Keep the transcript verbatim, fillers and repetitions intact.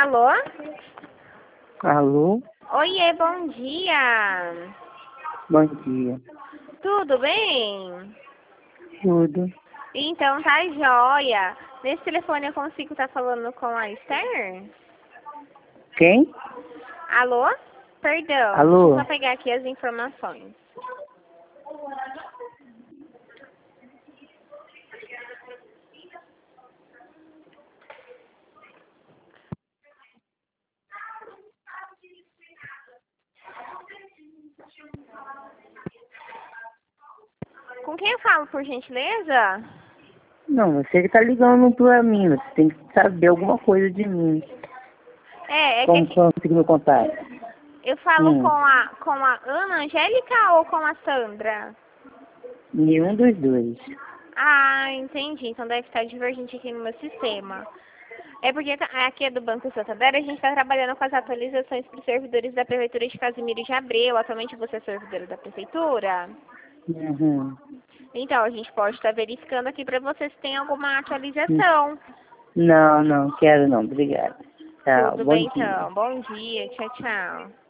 Alô? Alô? Oiê, bom dia. Bom dia. Tudo bem? Tudo. Então tá joia. Nesse telefone eu consigo estar falando com a Esther? Quem? Alô? Perdão, Alô? deixa eu só pegar aqui as informações. Com quem eu falo, por gentileza? Não, você que tá ligando pra mim, você tem que saber alguma coisa de mim. É, é que Como aqui- conseguir meu contato? eu falo Hum, com a, com a Ana Angélica ou com a Sandra? nenhum dos dois. Ah, entendi. Então deve estar divergente aqui no meu sistema. É porque tá- aqui é do Banco Santander, a gente está trabalhando com as atualizações para os servidores da Prefeitura de Casimiro de Abreu. Atualmente você é servidora da Prefeitura? Uhum. Então, a gente pode estar verificando aqui para você se tem alguma atualização. Não, não, quero não, obrigada. Tchau, Tudo bom bem, dia. então. Bom dia. Tchau, tchau.